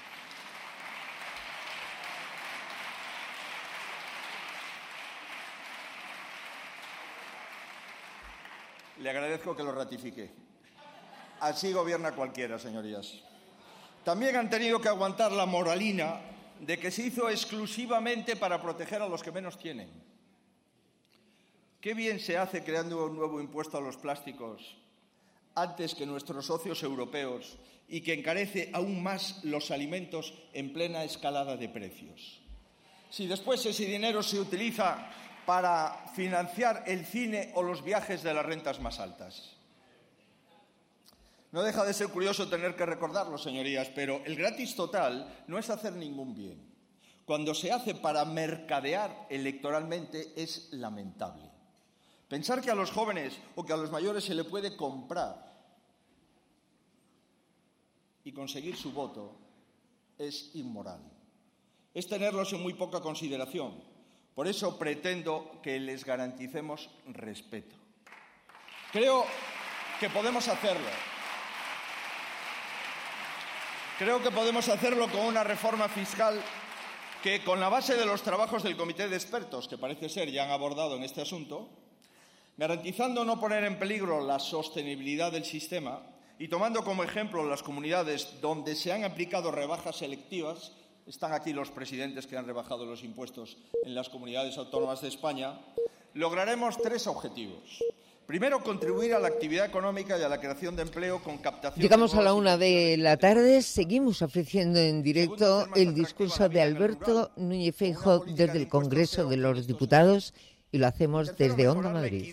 E: Le agradezco que lo ratifique. Así gobierna cualquiera, señorías. También han tenido que aguantar la moralina de que se hizo exclusivamente para proteger a los que menos tienen. Qué bien se hace creando un nuevo impuesto a los plásticos antes que nuestros socios europeos y que encarece aún más los alimentos en plena escalada de precios. Si después ese dinero se utiliza para financiar el cine o los viajes de las rentas más altas. No deja de ser curioso tener que recordarlo, señorías, pero el gratis total no es hacer ningún bien. Cuando se hace para mercadear electoralmente es lamentable. Pensar que a los jóvenes o que a los mayores se le puede comprar y conseguir su voto es inmoral. Es tenerlos en muy poca consideración. Por eso pretendo que les garanticemos respeto. Creo que podemos hacerlo. Creo que podemos hacerlo con una reforma fiscal que, con la base de los trabajos del Comité de Expertos, que parece ser ya han abordado en este asunto, garantizando no poner en peligro la sostenibilidad del sistema y tomando como ejemplo las comunidades donde se han aplicado rebajas selectivas. Están aquí los presidentes que han rebajado los impuestos en las comunidades autónomas de España. Lograremos tres objetivos. Primero, contribuir a la actividad económica y a la creación de empleo con captación...
B: Llegamos a la una de la tarde, seguimos ofreciendo en directo el discurso de Alberto Núñez Feijóo desde el Congreso de los Diputados y lo hacemos desde Onda Madrid.